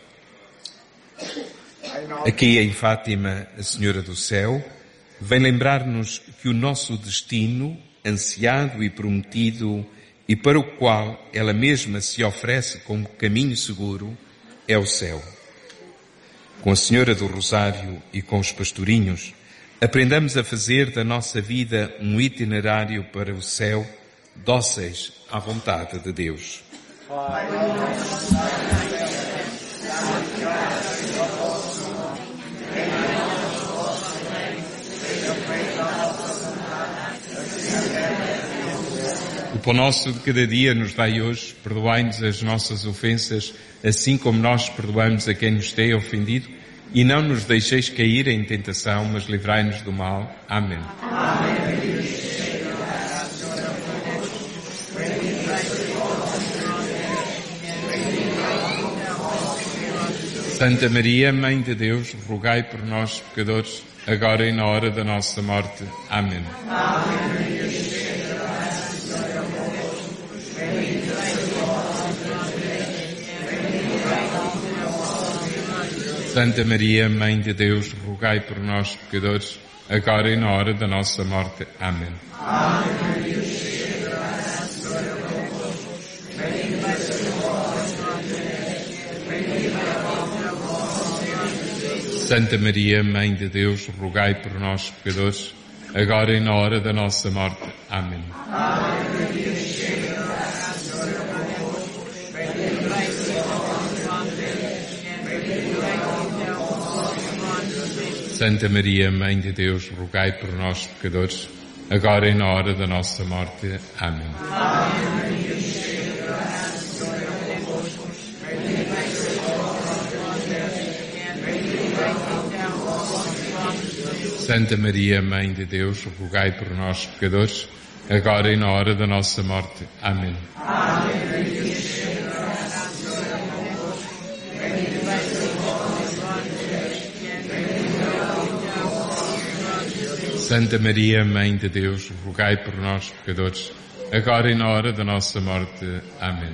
Aqui em Fátima, a Senhora do Céu vem lembrar-nos que o nosso destino, ansiado e prometido, e para o qual ela mesma se oferece como caminho seguro, é o céu. Com a Senhora do Rosário e com os pastorinhos, aprendamos a fazer da nossa vida um itinerário para o céu, dóceis à vontade de Deus. O pão nosso de cada dia nos dai hoje, perdoai-nos as nossas ofensas, assim como nós perdoamos a quem nos tem ofendido, e não nos deixeis cair em tentação, mas livrai-nos do mal. Amém. Amém. Santa Maria, Mãe de Deus, rogai por nós, pecadores, agora e na hora da nossa morte. Amém. Santa Maria, Mãe de Deus, rogai por nós, pecadores, agora e na hora da nossa morte. Amém. Santa Maria, Mãe de Deus, rogai por nós, pecadores, agora e na hora da nossa morte. Amém. Santa Maria, Mãe de Deus, rogai por nós, pecadores, agora e na hora da nossa morte. Amém. Santa Maria, Mãe de Deus, rogai por nós, pecadores, agora e na hora da nossa morte. Amém. Santa Maria, Mãe de Deus, rogai por nós, pecadores, agora e na hora da nossa morte. Amém.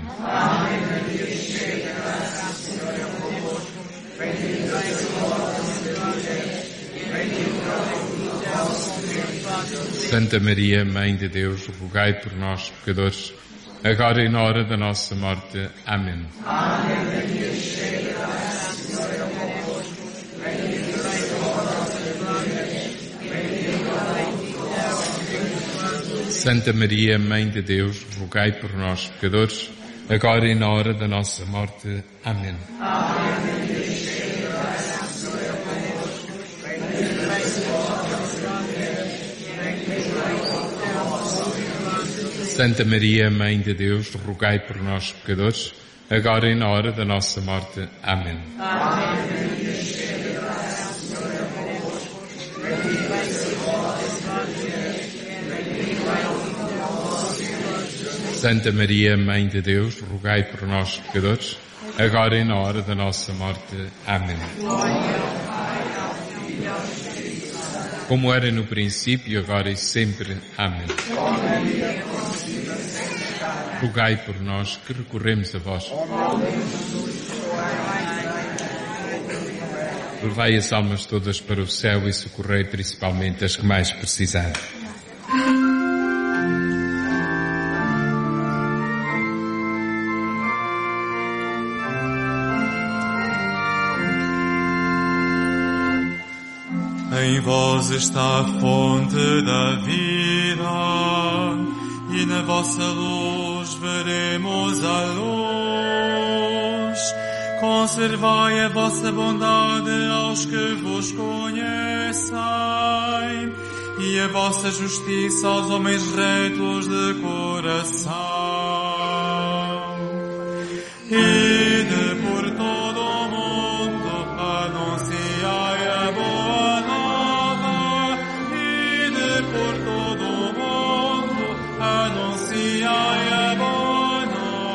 Santa Maria, Mãe de Deus, rogai por nós, pecadores, agora e na hora da nossa morte. Amém. Santa Maria, Mãe de Deus, rogai por nós, pecadores, agora e na hora da nossa morte. Amém. Santa Maria, Mãe de Deus, rogai por nós, pecadores, agora e na hora da nossa morte. Amém. Santa Maria, Mãe de Deus, rogai por nós, pecadores, agora e na hora da nossa morte. Amém. Como era no princípio, agora e sempre. Amém. Rogai por nós que recorremos a vós. Levai as almas todas para o céu e socorrei principalmente as que mais precisarem. Em vós está a fonte da vida, e na vossa luz veremos a luz. Conservai a vossa bondade aos que vos conhecem, e a vossa justiça aos homens retos de coração. E de por todo o mundo anunciai a boa nova, e de por todo o mundo anunciai a boa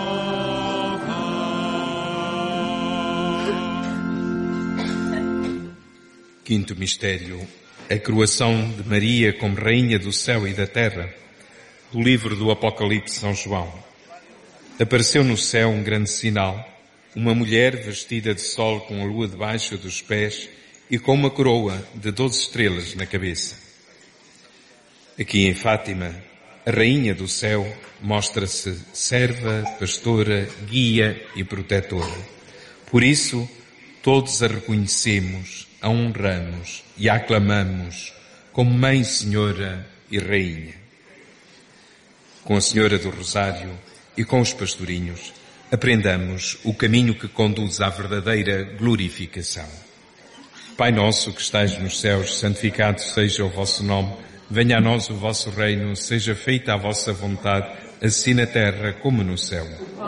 nova. Quinto mistério, a coroação de Maria como Rainha do céu e da terra. Do livro do Apocalipse de São João. Apareceu no céu um grande sinal, uma mulher vestida de sol com a lua debaixo dos pés e com uma coroa de doze estrelas na cabeça. Aqui em Fátima, a Rainha do céu mostra-se serva, pastora, guia e protetora. Por isso, todos a reconhecemos, a honramos e a aclamamos como Mãe, Senhora e Rainha. Com a Senhora do Rosário e com os pastorinhos, aprendamos o caminho que conduz à verdadeira glorificação. Pai nosso que estais nos céus, santificado seja o vosso nome, venha a nós o vosso reino, seja feita a vossa vontade, assim na terra como no céu.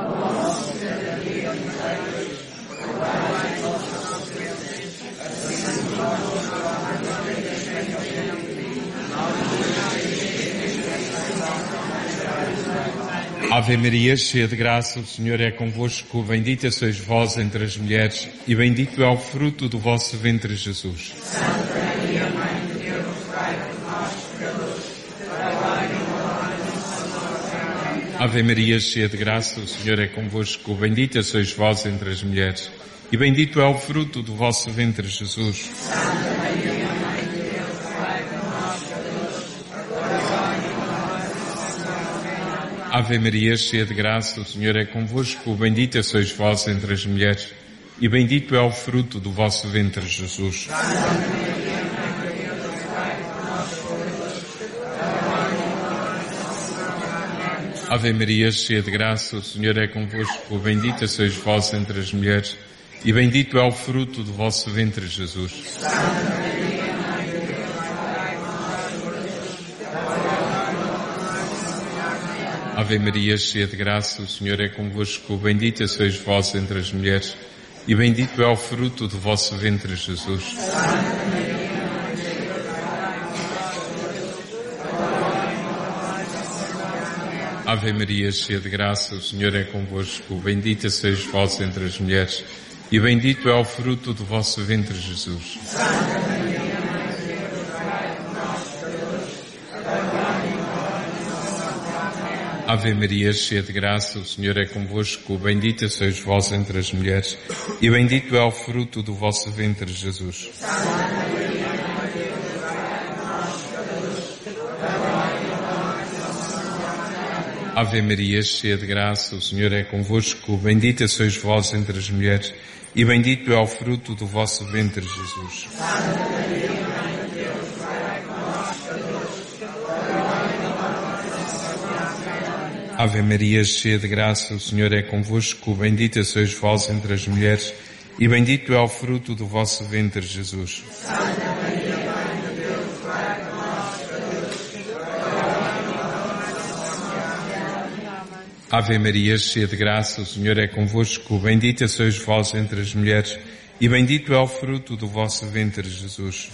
Ave Maria, cheia de graça, o Senhor é convosco, bendita sois vós entre as mulheres, e bendito é o fruto do vosso ventre, Jesus. Santa Maria, Mãe de Deus, rogai por nós, pecadores, agora e na hora da nossa morte. Amém. Ave Maria, cheia de graça, o Senhor é convosco, bendita sois vós entre as mulheres, e bendito é o fruto do vosso ventre, Jesus. Santa Maria, Mãe de Deus, rogai por nós, pecadores, agora e na hora da nossa morte. Amém. Ave Maria, cheia de graça, o Senhor é convosco, bendita sois vós entre as mulheres, e bendito é o fruto do vosso ventre, Jesus. Ave Maria, cheia de graça, o Senhor é convosco, bendita sois vós entre as mulheres, e bendito é o fruto do vosso ventre, Jesus. Ave Maria, cheia de graça, o Senhor é convosco, bendita sois vós entre as mulheres, e bendito é o fruto do vosso ventre, Jesus. Ave Maria, cheia de graça, o Senhor é convosco, bendita sois vós entre as mulheres, e bendito é o fruto do vosso ventre, Jesus. Ave Maria, cheia de graça, o Senhor é convosco, bendita sois vós entre as mulheres, e bendito é o fruto do vosso ventre, Jesus. Ave Maria, cheia de graça, o Senhor é convosco, bendita sois vós entre as mulheres, e bendito é o fruto do vosso ventre, Jesus. Ave Maria, cheia de graça, o Senhor é convosco, bendita sois vós entre as mulheres, e bendito é o fruto do vosso ventre, Jesus. Ave Maria, cheia de graça, o Senhor é convosco, bendita sois vós entre as mulheres, e bendito é o fruto do vosso ventre, Jesus.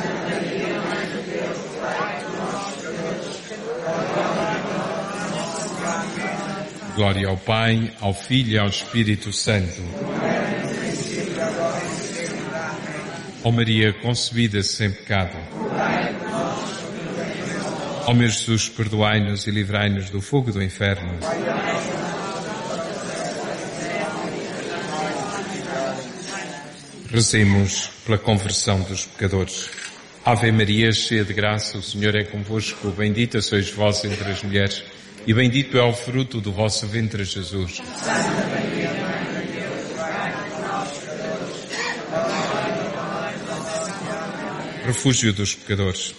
Glória ao Pai, ao Filho e ao Espírito Santo. Ó Maria, concebida sem pecado. Ó meu Jesus, perdoai-nos e livrai-nos do fogo do inferno. Rezemos pela conversão dos pecadores. Ave Maria, cheia de graça, o Senhor é convosco, bendita sois vós entre as mulheres, e bendito é o fruto do vosso ventre, Jesus. Refúgio dos pecadores.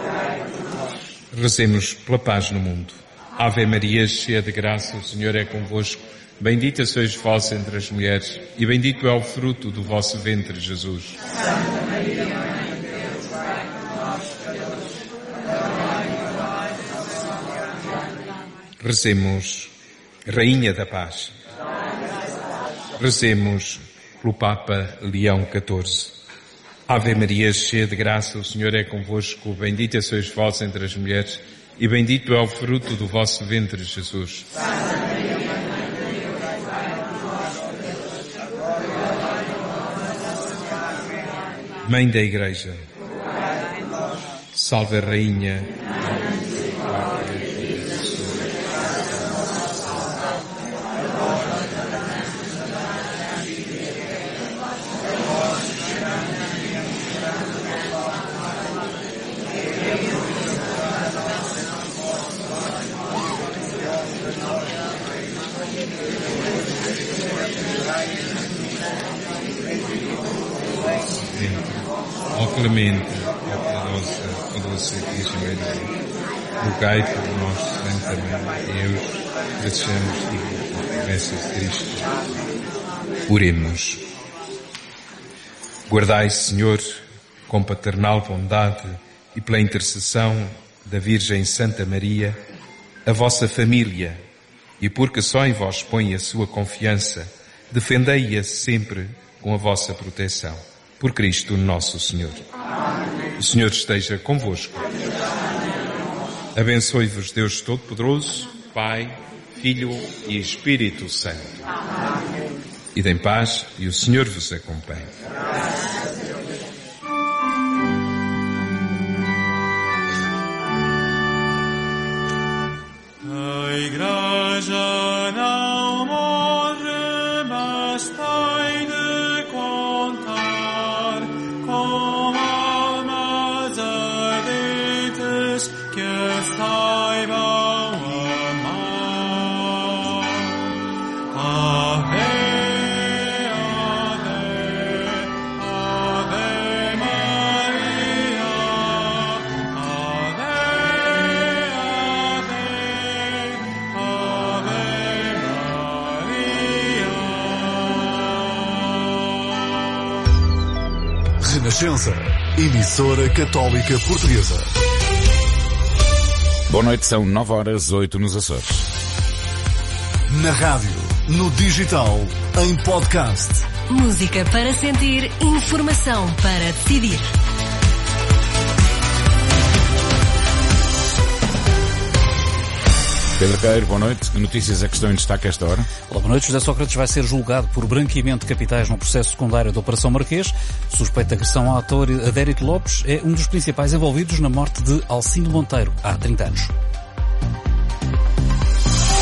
Rezemos pela paz no mundo. Ave Maria, cheia de graça, o Senhor é convosco, bendita sois vós entre as mulheres, e bendito é o fruto do vosso ventre, Jesus. Rezemos, Rainha da Paz. Rezemos pelo Papa Leão catorze. Ave Maria, cheia de graça, o Senhor é convosco, bendita sois vós entre as mulheres, e bendito é o fruto do vosso ventre, Jesus. Mãe da Igreja, salve a Rainha. Ó Clemente, ó nossa, ó doce Virgem Maria, rogai por nós, Santa Mãe de Deus, que sejamos dignos das promessas de Cristo. Oremos. Guardai, Senhor, com paternal bondade e pela intercessão da Virgem Santa Maria, a vossa família, e porque só em vós põe a sua confiança, defendei-a sempre com a vossa proteção. Por Cristo nosso Senhor. Amém. O Senhor esteja convosco. Abençoe-vos Deus Todo-Poderoso, Pai, Filho e Espírito Santo. Amém. Idem paz e o Senhor vos acompanhe. A Igreja não morre, mas tem de contar com almas ardentes que a saibam amar. Ave, Ave, Ave Maria, Ave, Ave, Ave Maria. Renascença, emissora católica portuguesa. Boa noite, são nove horas, oito nos Açores. Na rádio, no digital, em podcast. Música para sentir, informação para decidir. Pedro Queiro, boa noite. Notícias a que estão em destaque a esta hora. Olá, boa noite. José Sócrates vai ser julgado por branqueamento de capitais no processo secundário da Operação Marquês. Suspeito de agressão ao ator Adérico Lopes é um dos principais envolvidos na morte de Alcino Monteiro há trinta anos.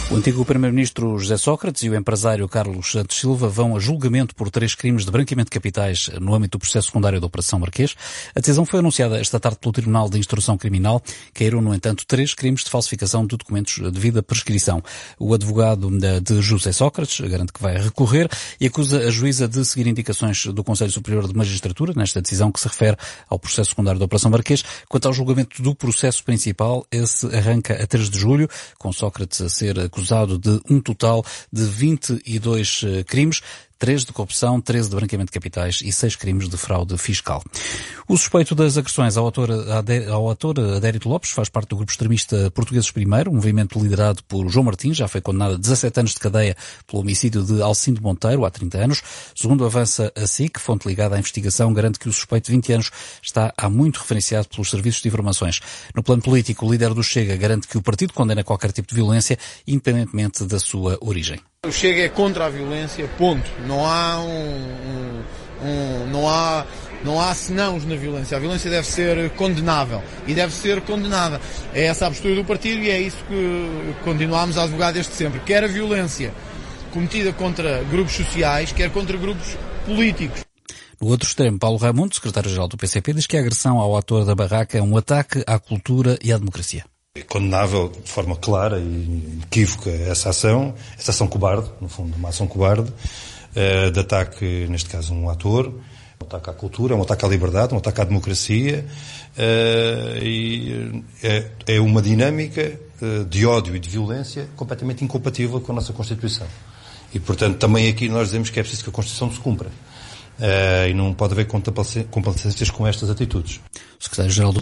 O antigo primeiro-ministro José Sócrates e o empresário Carlos Santos Silva vão a julgamento por três crimes de branqueamento de capitais no âmbito do processo secundário da Operação Marquês. A decisão foi anunciada esta tarde pelo Tribunal de Instrução Criminal. Caíram, no entanto, três crimes de falsificação de documentos devido à prescrição. O advogado de José Sócrates garante que vai recorrer e acusa a juíza de seguir indicações do Conselho Superior de Magistratura nesta decisão que se refere ao processo secundário da Operação Marquês. Quanto ao julgamento do processo principal, esse arranca a três de julho, com Sócrates a ser acusado acusado de um total de vinte e dois crimes, três de corrupção, treze de branqueamento de capitais e seis crimes de fraude fiscal. O suspeito das agressões ao ator, ao ator Adérito Lopes faz parte do grupo extremista Portugueses Primeiro, um movimento liderado por João Martins, já foi condenado a dezassete anos de cadeia pelo homicídio de Alcindo Monteiro há trinta anos. Segundo avança a S I C, fonte ligada à investigação, garante que o suspeito de vinte anos está há muito referenciado pelos serviços de informações. No plano político, o líder do Chega garante que o partido condena qualquer tipo de violência, independentemente da sua origem. O Chega é contra a violência, ponto. Não há um, um, um, não há, não há senãos na violência. A violência deve ser condenável e deve ser condenada. É essa a postura do partido e é isso que continuamos a advogar desde sempre. Quer a violência cometida contra grupos sociais, quer contra grupos políticos. No outro extremo, Paulo Raimundo, secretário-geral do P C P, diz que a agressão ao ator da barraca é um ataque à cultura e à democracia. É condenável de forma clara e inequívoca essa ação, essa ação cobarde, no fundo, uma ação cobarde, uh, de ataque, neste caso, a um ator, um ataque à cultura, um ataque à liberdade, um ataque à democracia, uh, e é, é uma dinâmica uh, de ódio e de violência completamente incompatível com a nossa Constituição. E, portanto, também aqui nós dizemos que é preciso que a Constituição se cumpra. Uh, e não pode haver complacências com estas atitudes. O secretário-geral do